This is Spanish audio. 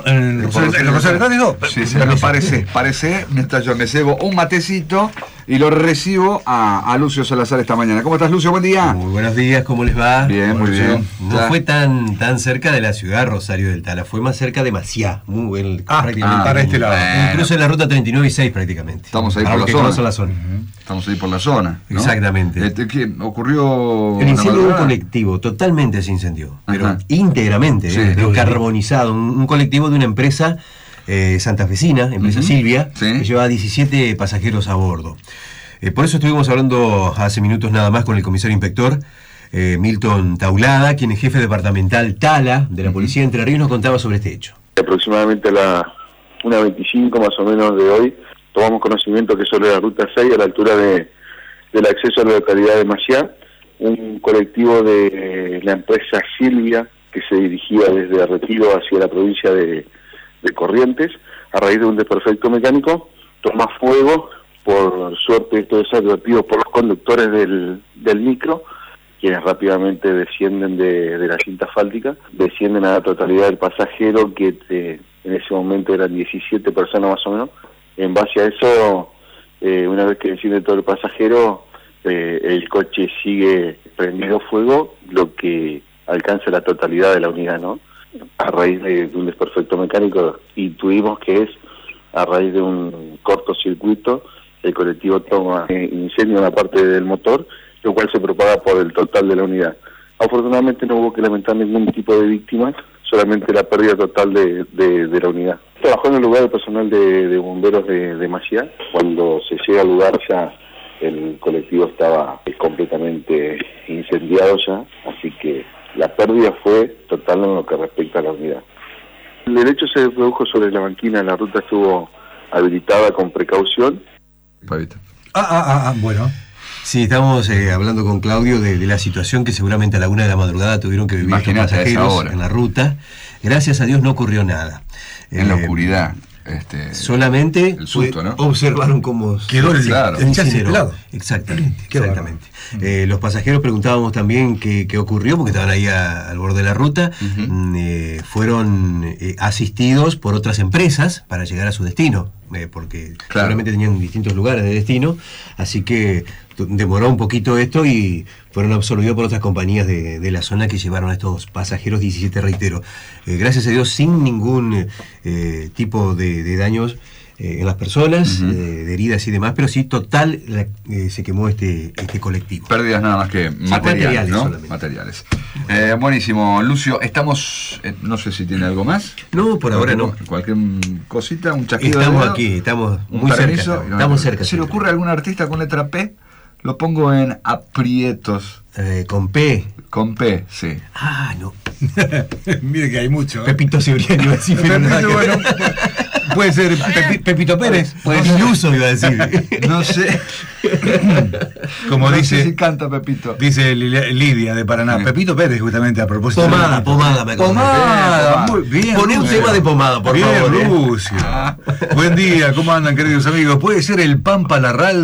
en Rosario Atlántico. Sí, pero parece, mientras yo me cebo un matecito y lo recibo a Lucio Salazar esta mañana. ¿Cómo estás, Lucio? Buen día. Muy buenos días, ¿cómo les va? Bien, muy bien. No fue tan cerca de la ciudad Rosario del Tala, fue más cerca de Maciá, muy buen, prácticamente para este lado. Incluso en la ruta 39 y 6 prácticamente. Estamos ahí Para por la zona. Estamos ahí por la zona, ¿no? Exactamente. ¿Qué ocurrió? El incendio de un colectivo, totalmente se incendió, pero íntegramente, descarbonizado. Un colectivo de una empresa santafesina, empresa Silvia, que llevaba 17 pasajeros a bordo. Por eso estuvimos hablando hace minutos nada más con el comisario inspector Milton Taulada, quien es jefe departamental Tala de la Policía de Entre Ríos, nos contaba sobre este hecho. Aproximadamente a la 1:25 más o menos de hoy, tomamos conocimiento que sobre la ruta 6, a la altura del acceso a la localidad de Maciá, un colectivo de la empresa Silvia, que se dirigía desde Retiro hacia la provincia de Corrientes, a raíz de un desperfecto mecánico, toma fuego. Por suerte esto es advertido por los conductores del micro, quienes rápidamente descienden de la cinta asfáltica, descienden a la totalidad del pasajero, que en ese momento eran 17 personas más o menos. En base a eso, una vez que desciende todo el pasajero, el coche sigue prendido fuego, lo que alcanza la totalidad de la unidad, ¿no? A raíz de un desperfecto mecánico, intuimos que es a raíz de un cortocircuito. El colectivo toma incendio en la parte del motor, lo cual se propaga por el total de la unidad. Afortunadamente no hubo que lamentar ningún tipo de víctimas, solamente la pérdida total de la unidad. Trabajó en el lugar el personal de bomberos de Maciá. Cuando se llega al lugar ya el colectivo estaba completamente incendiado ya, así que la pérdida fue total en lo que respecta a la unidad. El hecho se produjo sobre la banquina, la ruta estuvo habilitada con precaución. Pavito. Bueno. Sí, estamos hablando con Claudio de la situación que seguramente a la 1 de la madrugada tuvieron que vivir estos pasajeros en la ruta. Gracias a Dios no ocurrió nada. En la oscuridad. Solamente el susto, ¿no? Observaron cómo quedó el chasis pelado. Exactamente. Los pasajeros preguntábamos también qué ocurrió, porque estaban ahí al borde de la ruta. Fueron asistidos por otras empresas para llegar a su destino, porque seguramente tenían distintos lugares de destino, así que demoró un poquito esto y fueron absorbidos por otras compañías de la zona que llevaron a estos pasajeros, 17 reitero. Gracias a Dios sin ningún tipo de daños en las personas, de heridas y demás, pero sí total se quemó este colectivo. Pérdidas nada más que materiales, ¿no? Solamente. Materiales. Buenísimo, Lucio, estamos, no sé si tiene algo más. No, por ahora no. Cualquier cosita, un chasquido. Estamos aquí, estamos muy cerca. Estamos cerca. ¿Se le ocurre a algún artista con letra P? Lo pongo en aprietos. ¿Con P? Con P, sí. No. Mire que hay mucho. Pepito Cibrián iba a decir. Bueno, puede ser Pepito Pérez. Iluso iba a decir. No sé. Como no dice. sé si canta Pepito. Dice Lidia de Paraná. Pepito Pérez, justamente a propósito. Pomada. Muy bien. Poné un tema de pomada, por favor. Bien, Lucio. Buen día, ¿cómo andan, queridos amigos? Puede ser el Pampa Larral.